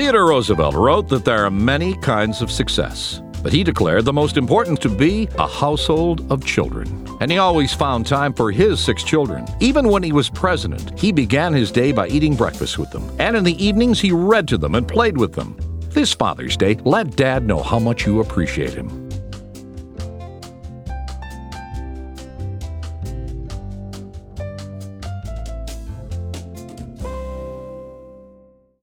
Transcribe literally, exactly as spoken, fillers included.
Theodore Roosevelt wrote that there are many kinds of success, but he declared the most important to be a household of children. And he always found time for his six children. Even when he was president, he began his day by eating breakfast with them. And in the evenings, he read to them and played with them. This Father's Day, let Dad know how much you appreciate him.